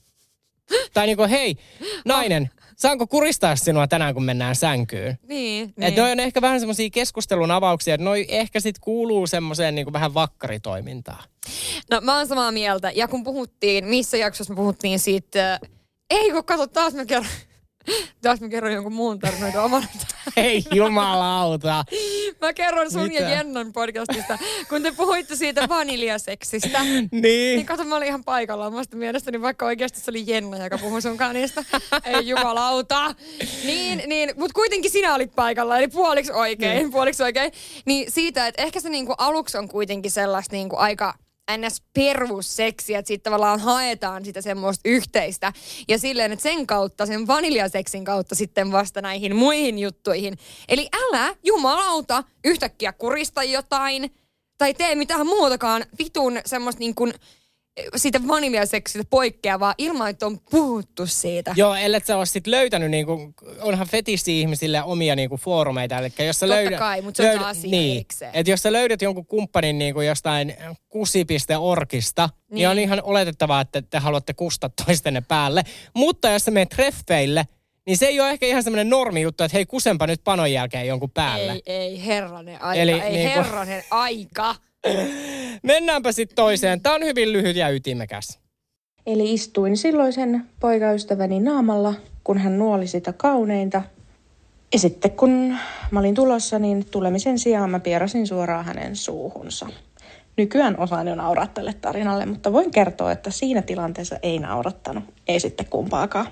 Tai niinku, hei, nainen, saanko kuristaa sinua tänään, kun mennään sänkyyn? Niin, Että niin. noi on ehkä vähän semmoisia keskustelun avauksia, että noi ehkä sit kuuluu semmoiseen niinku vähän vakkaritoimintaan. No mä oon samaa mieltä. Ja kun puhuttiin, missä jaksossa me puhuttiin siitä, äh, ei kun kato taas mä kerron. Taas mä kerron jonkun muun tarinoita oman. Ei jumalauta. Mä kerron sun Mitä? ja Jennan podcastista, kun te puhuitte siitä vaniljaseksistä. Niin. Niin kato, mä olin ihan paikallaan. Musta mielestäni vaikka oikeasti se oli Jenna, joka puhui sunkaan niistä. Ei jumalauta. Niin, niin, mut kuitenkin sinä olit paikalla, eli puoliksi oikein, niin. puoliksi oikein. Niin siitä, että ehkä se niinku aluksi on kuitenkin sellaista niinku aika ns. Perusseksiä, että siitä tavallaan haetaan sitä semmoista yhteistä. Ja silleen, että sen kautta, sen vaniljaseksin kautta sitten vasta näihin muihin juttuihin. Eli älä, jumalauta, yhtäkkiä kurista jotain tai tee mitään muutakaan vitun semmoista niin kuin siitä vaniljaseksistä poikkeavaa ilman, että on puhuttu siitä. Joo, ellet sä ole sit löytänyt, niinku, onhan fetissi-ihmisille omia niinku, foorumeita. Eli jos sä Totta löydät, kai, mutta se on löydät, asia, niin, eikö se? että jos sä löydät jonkun kumppanin niinku, jostain kusi piste orgista, niin. niin on ihan oletettavaa, että te haluatte kustaa toistenne päälle. Mutta jos sä menet treffeille, niin se ei ole ehkä ihan semmoinen normi juttu, että hei, kusempa nyt panon jälkeen jonkun päälle. Ei, ei, herranen aika, Eli, ei niinku, herranen aika. Mennäänpä sitten toiseen. Tää on hyvin lyhyt ja ytimekäs. Eli istuin silloisen poikaystäväni naamalla, kun hän nuoli sitä kauneinta. Ja sitten kun mä olin tulossa, niin tulemisen sijaan mä pierasin suoraan hänen suuhunsa. Nykyään osaan jo nauraa tälle tarinalle, mutta voin kertoa, että siinä tilanteessa ei naurattanut. Ei sitten kumpaakaan.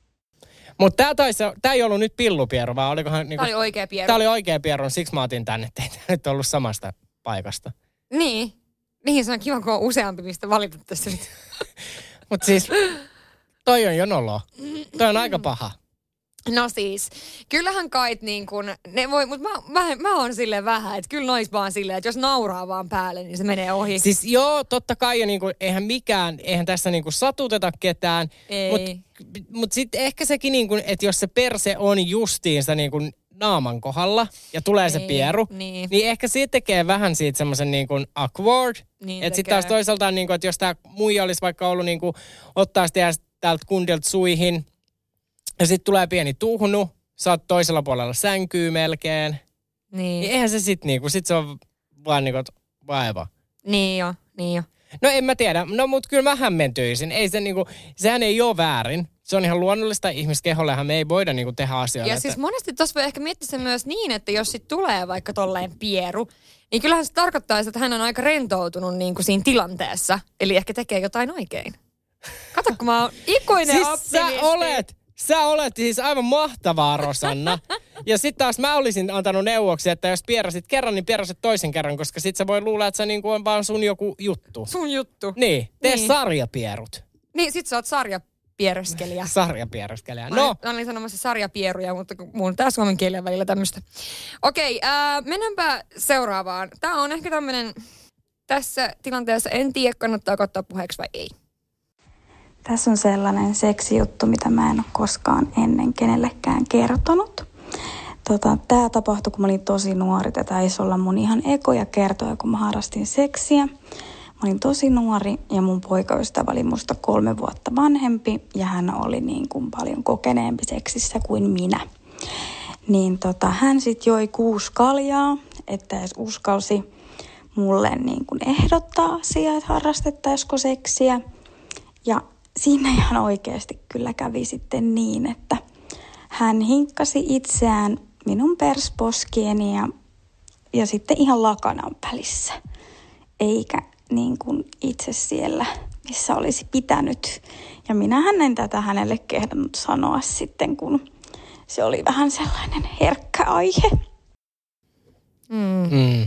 Mutta tää, tää ei ollut nyt pillupieru, vaan olikohan... Niinku, Tää oli oikea pieru. Tää oli oikea pieru, siksi mä otin tänne, ettei tää nyt ollut samasta paikasta. Niin. Niin, se on kiva, kun on useampi, mistä valita tässä nyt. Mutta siis, toi on jo noloa. Toi on aika paha. No siis, kyllähän kait niin kuin, ne voi, mutta mä, mä, mä oon silleen vähän, että kyllä nois vaan silleen, että jos nauraa vaan päälle, niin se menee ohi. Siis joo, totta kai, ja niinku, eihän mikään, eihän tässä niinku satuteta ketään. Ei. Mutta mut sitten ehkä sekin, niinku, että jos se perse on justiinsa niinku naaman kohdalla ja tulee se Ei, niin, niin. niin ehkä siitä tekee vähän siitä semmoisen niinku awkward. Niin että sitten taas toisaalta, niinku, että jos tämä muija olisi vaikka ollut niinku, ottaa sitä täältä kundilta suihin, ja sitten tulee pieni tuhnu, sä oot toisella puolella sänkyy melkein. Niin. Niin eihän se sit niinku, sit se on vaan niinku vaiva. Niin jo, niin jo. No en mä tiedä, no mut kyllä mä hämmentyisin. Ei se niinku, sehän ei ole väärin. Se on ihan luonnollista ihmiskehollehan me ei voida niinku tehdä asioita. Ja että... siis monesti tuossa voi ehkä miettiä se myös niin, että jos sit tulee vaikka tolleen pieru, niin kyllähän se tarkoittaa, että hän on aika rentoutunut niinku siinä tilanteessa. Eli ehkä tekee jotain oikein. Kato, kun mä oon ikuinen siis optimisti. sä olet, sä olet siis aivan mahtavaa, Rosanna. Ja sit taas mä olisin antanut neuvoksi, että jos pierasit kerran, niin pierasit toisen kerran, koska sit sä voi luulla, että se niinku on vaan sun joku juttu. Sun juttu. Niin, tee niin. sarjapierut. Niin, sit sä oot sarjapiereskelijä. Sarjapiereskelijä. Mä, No. mä olin sanomassa sarjapieruja, mutta mun tää suomen kielen välillä tämmöstä. Okei, ää, mennäänpä seuraavaan. Tää on ehkä tämmönen, tässä tilanteessa en tiedä, kannattaako ottaa puheeksi vai ei. Tässä on sellainen seksijuttu, mitä mä en ole koskaan ennen kenellekään kertonut. Tota, tämä tapahtui, kun mä olin tosi nuori. Tätä taisi olla mun ihan ekoja kertoja, kun mä harrastin seksiä. Mä olin tosi nuori ja mun poikaystävä oli musta kolme vuotta vanhempi. Ja hän oli niin kuin paljon kokeneempi seksissä kuin minä. Niin tota, hän sit joi kuusi kaljaa, että edes uskalsi mulle niin kuin ehdottaa asiaa, että harrastettaisiko seksiä. Ja siinä ihan oikeasti kyllä kävi sitten niin, että hän hinkkasi itseään minun persposkieni ja, ja sitten ihan lakanan välissä. Eikä niin kuin itse siellä, missä olisi pitänyt. Ja minähän en tätä hänelle kehdannut sanoa sitten, kun se oli vähän sellainen herkkä aihe. Mm. Mm.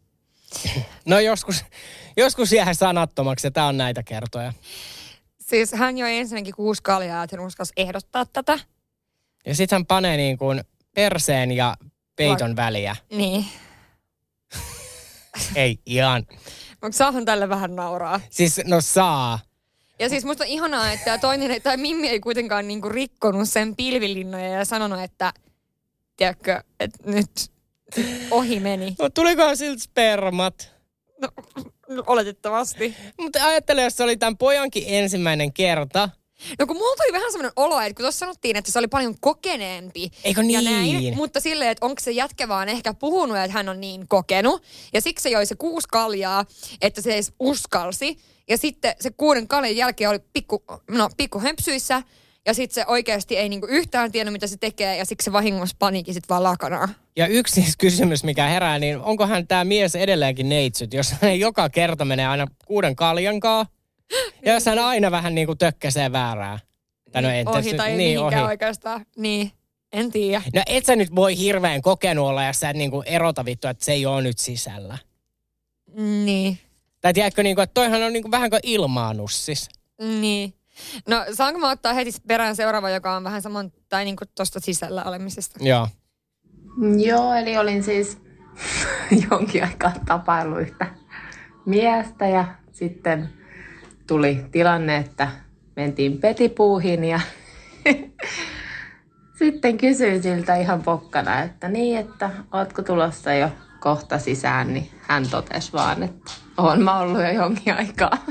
No joskus, joskus jää sanattomaksi ja tää on näitä kertoja. Siis hän joi ensinnäkin kuusi kaljaa, että hän uskalsi ehdottaa tätä. Ja sit hän panee niin kuin perseen ja peiton Va- väliä. Niin. Ei ihan. Mutta saahan tälle vähän nauraa. Siis no saa. Ja siis musta on ihanaa, että toinen, tai Mimmi ei kuitenkaan niinku rikkonut sen pilvilinnoja ja sanonut, että tiedätkö, että nyt ohi meni. No tulikohan siltä spermat? No, oletettavasti. Mutta ajattele, jos se oli tämän pojankin ensimmäinen kerta. No kun mulla tuli vähän semmoinen olo, että kun tuossa sanottiin, että se oli paljon kokeneempi. Eikö niin? Ja näin, mutta silleen, että onko se jätkä vaan ehkä puhunut, että hän on niin kokenut. Ja siksi se joi se kuusi kaljaa, että se edes uskalsi. Ja sitten se kuuden kaljan jälkeen oli pikku, no, pikku hömpsyissä. ja sitten se oikeasti ei niinku yhtään tiennyt, mitä se tekee, ja siksi se vahingossa paniikin sit vaan lakanaa. Ja yksi siis kysymys, mikä herää, niin onkohan tämä mies edelleenkin neitsyt, jos hän joka kerta menee aina kuuden kaljankaa, ja jos hän aina vähän niinku tökkäsee väärää. Tai no, niin, ohi tai niin, mihinkään ohi. Oikeastaan. Niin, en tiedä. No et sä nyt voi hirveän kokenut olla, jos sä et niinku erota vittu, että se ei ole nyt sisällä. Niin. Tai tiedätkö, niinku, että toihan on niinku vähän kuin ilmaanussis. Niin. No saanko mä ottaa heti perään seuraava, joka on vähän saman, tai niinku tosta sisällä olemisesta? Joo. Joo, eli olin siis jonkin aikaa tapaillut yhtä miestä ja sitten tuli tilanne, että mentiin petipuuhin ja sitten kysyin siltä ihan pokkana, että niin, että ootko tulossa jo kohta sisään, niin hän totesi vaan, että oon mä ollut jo jonkin aikaa.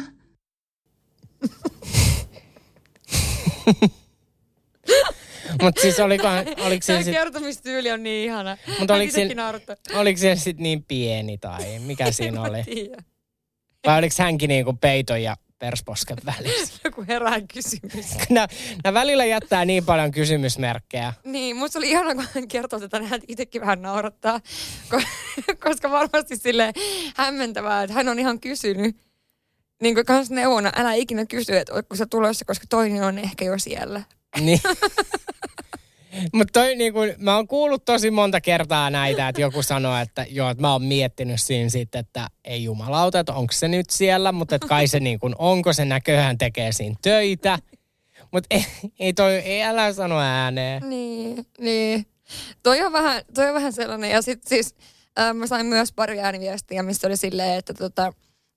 Mutta siis olikohan, oliko se sit... kertomistyyli on niin ihana. Mutta oliko, oliko se sitten niin pieni tai mikä siinä oli? Tiedä. Vai oliko hänkin niinku peiton ja persposken välissä? Joku herää kysymys. Nämä, nämä välillä jättää niin paljon kysymysmerkkejä. Niin, musta oli ihana, kun hän kertoi tätä, niin hän itsekin vähän naurattaa. Koska varmasti silleen hämmentävää, että hän on ihan kysynyt. Niin kuin kans neuvona, älä ikinä kysy, että ootko sä tulossa, koska toinen on ehkä jo siellä. Niin. Mutta toi niinku, mä oon kuullut tosi monta kertaa näitä, että joku sanoo, että joo, että mä oon miettinyt siinä sitten, että ei jumalauta, että onko se nyt siellä, mutta että kai se niinku, onko se näköhän tekee siinä töitä. Mutta ei, ei toi, ei älä sano ääneen. Niin, niin. Toi on vähän, toi on vähän sellainen, ja sit siis äh, mä sain myös pari ääniviestiä, missä oli silleen, että tota,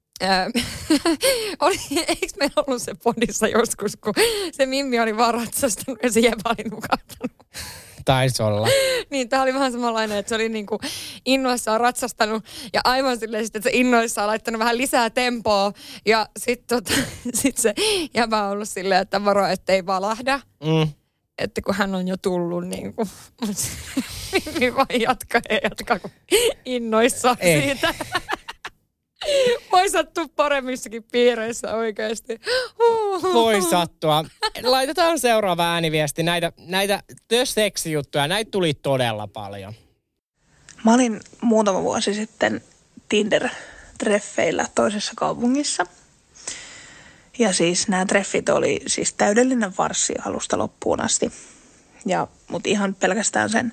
oli, eikö meillä ollut se podissa joskus, kun se Mimmi oli vaan ratsastanut ja se Jeva oli nukahtanut? Taisi olla. Niin, tää oli vähän samanlainen, että se oli niinku innoissaan ratsastanut ja aivan silleen sitten, että se innoissaan laittanut vähän lisää tempoa ja sit, tota, sit se Jeva on ollut silleen, että varo, ettei valahda. Mm. Että kun hän on jo tullut niin kuin, Mimmi vaan jatkaa ja jatkaa innoissaan ei. Siitä. Voi sattua paremmissakin piireissä oikeasti. Voi sattua. Laitetaan seuraava ääniviesti. Näitä, näitä The Sex-juttuja, näitä tuli todella paljon. Mä olin muutama vuosi sitten Tinder-treffeillä toisessa kaupungissa. Ja siis nämä treffit oli siis täydellinen farssi alusta loppuun asti. Ja, mut ihan pelkästään sen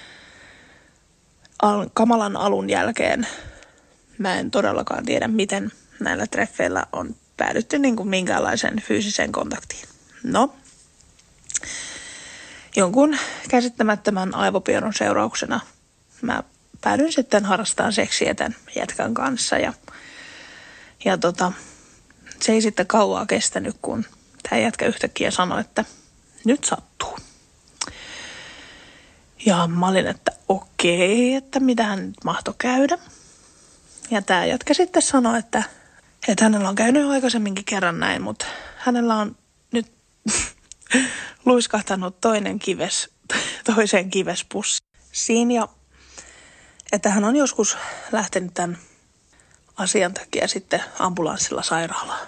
al- kamalan alun jälkeen mä en todellakaan tiedä, miten näillä treffeillä on päädytty niin kuin minkäänlaiseen fyysiseen kontaktiin. No, jonkun käsittämättömän aivopienon seurauksena mä päädyin sitten harrastamaan seksiä tämän jätkän kanssa. Ja, ja tota, se ei sitten kauaa kestänyt, kun tämä jätkä yhtäkkiä sanoi, että nyt sattuu. Ja mä olin, että okei, että mitähän nyt mahtoi käydä. Ja tämä jätkä sitten sanoi, että, että hänellä on käynyt aikaisemminkin kerran näin, mutta hänellä on nyt luiskahtanut toinen kives, toiseen kivespussiin. Ja että hän on joskus lähtenyt tämän asian takia sitten ambulanssilla sairaalaan.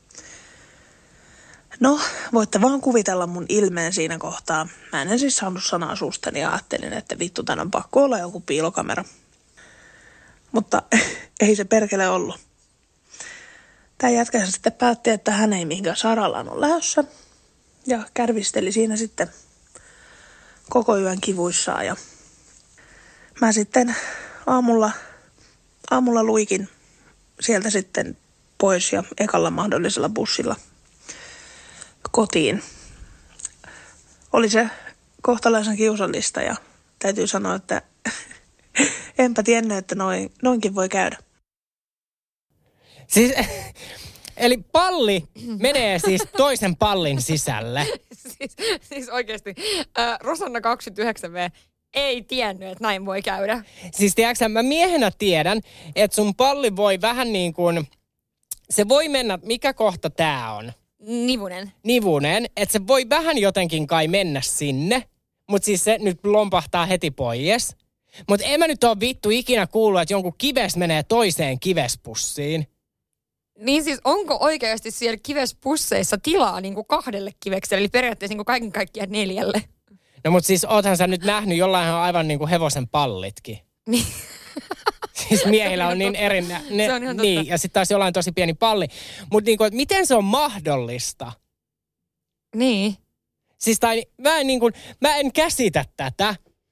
No, voitte vaan kuvitella mun ilmeen siinä kohtaa. Mä en siis saanut sanaa suustani ja ajattelin, että vittu, tän on pakko olla joku piilokamera. Mutta ei se perkele ollut. Tämä jätkä sitten päätti, että hän ei mihinkään sairaalaan ole lähdössä. Ja kärvisteli siinä sitten koko yön kivuissaan. Ja mä sitten aamulla, aamulla luikin sieltä sitten pois ja ekalla mahdollisella bussilla kotiin. Oli se kohtalaisen kiusallista ja täytyy sanoa, että enpä tiennyt, että noin, noinkin voi käydä. Siis, eli palli menee siis toisen pallin sisälle. siis, siis oikeasti, äh, Rosanna kaksikymmentäyhdeksän vuotias ei tiennyt, että näin voi käydä. Siis tiedätkö, mä miehenä tiedän, että sun palli voi vähän niin kuin, se voi mennä, mikä kohta tää on? Nivunen. Nivunen, että se voi vähän jotenkin kai mennä sinne, mutta siis se nyt lompahtaa heti pois. Mutta en mä nyt ole vittu ikinä kuullut, että jonkun kives menee toiseen kivespussiin. Niin siis onko oikeasti siellä kivespusseissa tilaa niin kuin kahdelle kivekselle, eli periaatteessa niin kuin kaiken kaikkiaan neljälle? No mut siis oothan sä nyt nähnyt, jollain on aivan niinku hevosen pallitkin. Niin. Siis miehillä on niin eri... Ne, Se on ihan totta. niin, ja sitten taas jollain tosi pieni palli. Mutta niinku, miten se on mahdollista? Niin. Siis tai, mä en niinku, mä en käsitä tätä.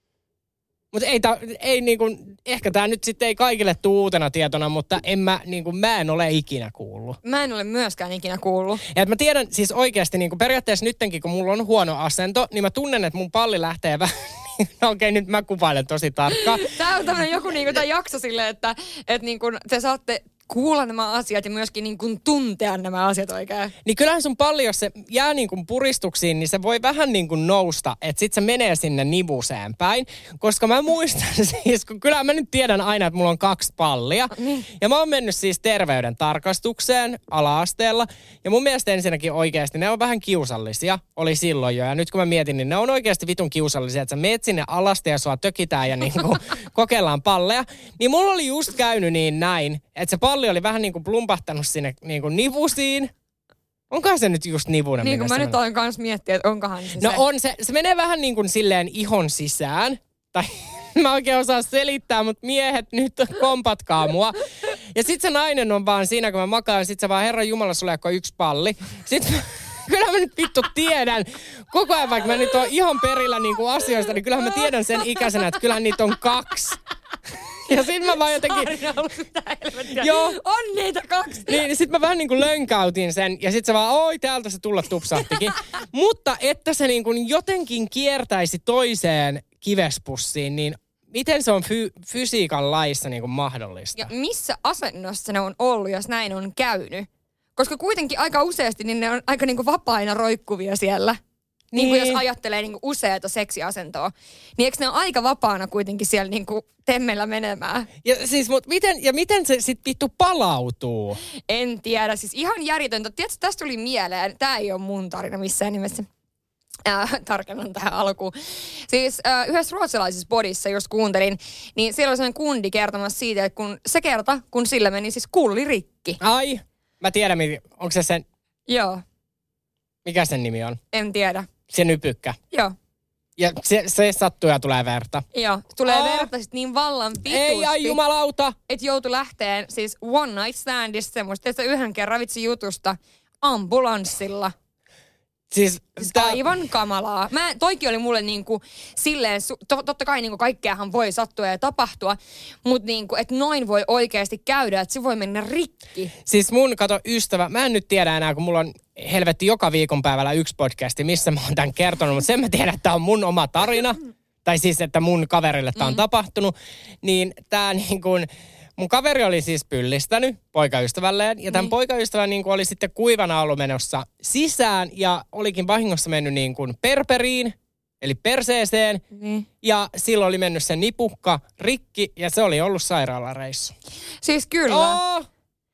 Mutta ei, ta, ei niinku, ehkä tää nyt sitten ei kaikille tuu uutena tietona, mutta en mä, niinku, mä en ole ikinä kuullut. Mä en ole myöskään ikinä kuullut. Ja et mä tiedän siis oikeasti, niinku, periaatteessa nyttenkin, kun mulla on huono asento, niin mä tunnen, että mun palli lähtee vähän... No okei, nyt mä kuvailen tosi tarkkaan. Tää on tämmönen joku niinku, tää jakso silleen, että et niinku, te saatte kuulla nämä asiat ja myöskin niinku tuntea nämä asiat oikein. Niin kyllähän sun palli, jos se jää niinku puristuksiin, niin se voi vähän niinku nousta, että sit se menee sinne nivuseen päin. Koska mä muistan siis, kun kyllä mä nyt tiedän aina, että mulla on kaksi pallia. Niin. Ja mä oon mennyt siis terveyden tarkastukseen ala-asteella. Ja mun mielestä ensinnäkin oikeasti ne on vähän kiusallisia, oli silloin jo. Ja nyt kun mä mietin, niin ne on oikeasti vitun kiusallisia, että sä meet sinne alasti ja sua tökitään ja niinku kokeillaan palleja. Niin mulla oli just käynyt niin näin, että se palli oli vähän niin kuin plumpahtanut sinne niin kuin nivusiin. Onkohan se nyt just nivunen? Niin kuin mä nyt aloin kanssa miettiä, että onkohan se No se. on se. Se menee vähän niin kuin silleen ihon sisään. Tai mä oikein osaa selittää, mutta miehet nyt kompatkaa mua. Ja sit se nainen on vaan siinä, kun mä makaan, sit se vaan, Herran Jumala, sulla ei ole yksi palli. Sitten kyllä mä nyt vittu tiedän. Koko ajan, vaikka mä nyt oon ihan perillä niin kuin asioista, niin kyllähän mä tiedän sen ikäisenä, että kyllähän niitä on kaksi. Ja sit mä vaan jotenkin... Saarina on ollut sitä helvettiä. Joo. On niitä kaksi. Niin, sit mä vähän niin kuin lönkäytin sen ja sit se vaan, oi täältä se tulla tupsahtikin. Mutta että se niin kuin jotenkin kiertäisi toiseen kivespussiin, niin miten se on fy- fysiikan laissa niin kuin mahdollista? Ja missä asennossa ne on ollut, jos näin on käynyt? Koska kuitenkin aika useasti niin ne on aika niin kuin vapaina roikkuvia siellä. Niin kuin Niin. jos ajattelee niin kuin useata seksiasentoa. Niin eikö ne ole aika vapaana kuitenkin siellä niin kuin temmellä menemään? Ja siis, mut miten, ja miten se sit vittu palautuu? En tiedä. Siis ihan järjetöntä. Tiedätkö, tästä tuli mieleen. Tämä ei ole mun tarina missään nimessä. Äh, tarkennan tähän alkuun. Siis äh, yhdessä ruotsalaisessa podissa, jos kuuntelin, niin siellä oli sellainen kundi kertomassa siitä, että kun se kerta, kun sillä meni siis kulli rikki. Ai, mä tiedän, onko se sen, Joo, mikä sen nimi on? en tiedä. Se nypykkä. Joo. Ja se, se sattuu ja tulee verta. Joo, tulee Aa. verta sit niin vallan vitusti. Ei, ai jumalauta. Että joutui lähteen siis one night standista semmoista, että yhden kerran ravitsi jutusta ambulanssilla. Siis, Siis tää... aivan kamalaa. Mä, toikin oli mulle niinku silleen, su- to, totta kai niinku kaikkeahan voi sattua ja tapahtua, mutta niinku, että noin voi oikeasti käydä, että se voi mennä rikki. Siis mun, kato, ystävä, mä en nyt tiedä enää, kun mulla on helvetti joka viikonpäivällä yksi podcasti, missä mä oon tämän kertonut, mutta sen mä tiedän, että tää on mun oma tarina. Tai siis, että mun kaverille tää on mm. tapahtunut. Niin tää niin kuin, mun kaveri oli siis pyllistänyt poikaystävälleen. Ja tämän mm. poikaystävän niin kuin oli sitten kuivana ollut menossa sisään. Ja olikin vahingossa mennyt niin kuin perperiin, eli perseeseen. Mm. Ja silloin oli mennyt se nipukka rikki ja se oli ollut sairaalareissu. Siis kyllä. Oh!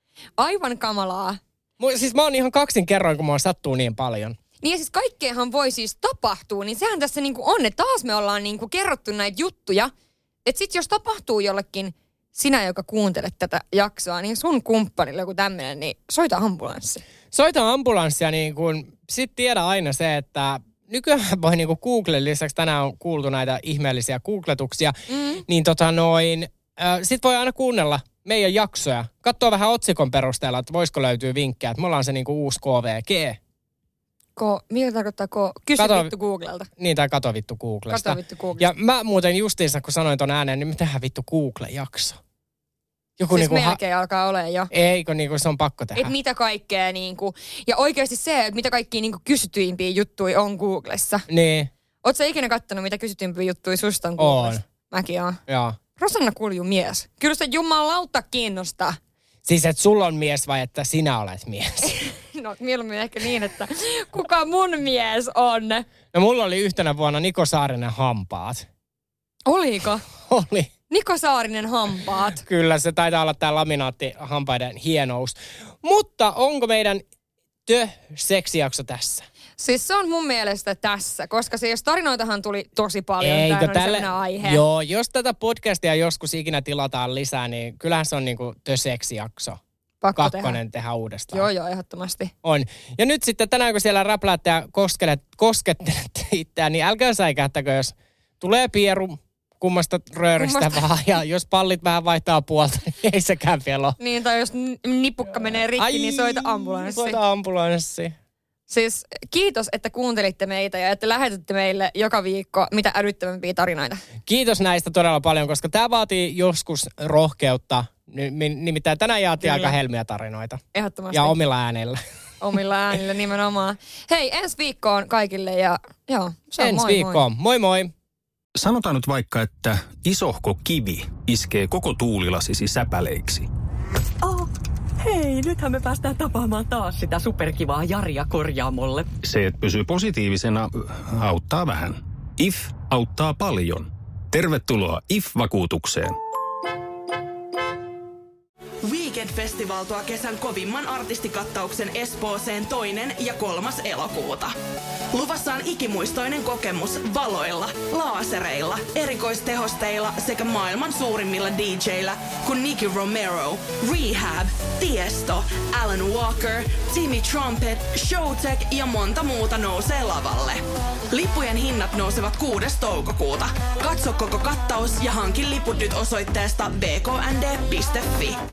Aivan kamalaa. Mu- Siis mä oon ihan kaksin kerroin, kun mua sattuu niin paljon. Niin ja siis kaikkeahan voi siis tapahtua, niin sehän tässä niinku on, että taas me ollaan niinku kerrottu näitä juttuja. Että sit jos tapahtuu jollekin, sinä joka kuuntelet tätä jaksoa, niin sun kumppanille joku tämmöinen, niin soita ambulanssi. Soita ambulanssia, niin kun sit tiedä aina se, että nykyään voi niinku Googlen lisäksi, tänään on kuultu näitä ihmeellisiä googletuksia, mm. niin tota noin, äh, sit voi aina kuunnella meidän jaksoja. Katsoa vähän otsikon perusteella, että voisiko löytyä vinkkejä, että me ollaan se niinku uusi K V G. Ko, mitä tarkoittaa ko? Kysy Kato, vittu Googlelta. Niin, tai kato vittu Googlesta. Kato vittu Googlesta. Ja mä muuten justiinsa, kun sanoin ton ääneen, niin me tehdään vittu Google-jakso. Joku Siis niinku melkein ha- alkaa olemaan jo. Eikö niinku se on pakko tehdä. Et mitä kaikkea niinku, ja oikeasti se, että mitä kaikkia niinku kysytyimpiä juttuja on Googlessa. Niin. Oot sä ikinä kattonut, mitä kysytyimpiä juttuja susta on Googlessa? On. Mäkin oon. Joo. Rosanna Kulju mies. Kyllä se jumalauta kiinnostaa. Siis, että sulla on mies vai että sinä olet mies? No mieluummin ehkä niin, että kuka mun mies on? No mulla oli yhtenä vuonna Niko Saarinen hampaat. Oliko? Oli. Niko Saarinen hampaat. Kyllä, se taitaa olla tää laminaattihampaiden hienous. Mutta onko meidän tö-seksijakso tässä? Siis se on mun mielestä tässä, koska se jos tarinoitahan tuli tosi paljon. Eikö tää tälle? aihe. Joo, jos tätä podcastia joskus ikinä tilataan lisää, niin kyllähän se on niinku tö-seksijakso. Pakko kakkonen tehdä. tehdä uudestaan. Joo, joo, ehdottomasti. On. Ja nyt sitten tänään, kun siellä räpläätte ja koskelet, koskettelette itseään, niin älkää säikähtäkö, jos tulee pieru kummasta rööristä kummasta. vaan. Ja jos pallit vähän vaihtaa puolta, niin ei sekään vielä ole. Niin, tai jos nipukka menee rikki, Ai, niin soita ambulanssi. Soita ambulanssi. Siis kiitos, että kuuntelitte meitä ja että lähetätte meille joka viikko mitä älyttömämpiä tarinoita. Kiitos näistä todella paljon, koska tämä vaatii joskus rohkeutta. Nimittäin tänään jaettiin aika helmiä tarinoita. Ehdottomasti. Ja omilla äänillä. Omilla äänillä nimenomaan. Hei, ensi viikkoon kaikille ja joo, se on ensi moi viikkoon. Moi moi. Sanotaan nyt vaikka, että isohko kivi iskee koko tuulilasisi säpäleiksi. Oh, hei, nythän me päästään tapaamaan taas sitä superkivaa Jaria korjaamolle. Se, että pysyy positiivisena, auttaa vähän. I F auttaa paljon. Tervetuloa I F-vakuutukseen. Weekend Festival tuo kesän kovimman artistikattauksen Espooseen toinen ja kolmas elokuuta. Luvassa on ikimuistoinen kokemus valoilla, laasereilla, erikoistehosteilla sekä maailman suurimmilla D J:illä kuin Nicky Romero, Rehab, Tiesto, Alan Walker, Timmy Trumpet, Showtek ja monta muuta nousee lavalle. Lippujen hinnat nousevat kuudes toukokuuta. Katso koko kattaus ja hankin liput nyt osoitteesta b k n d piste f i.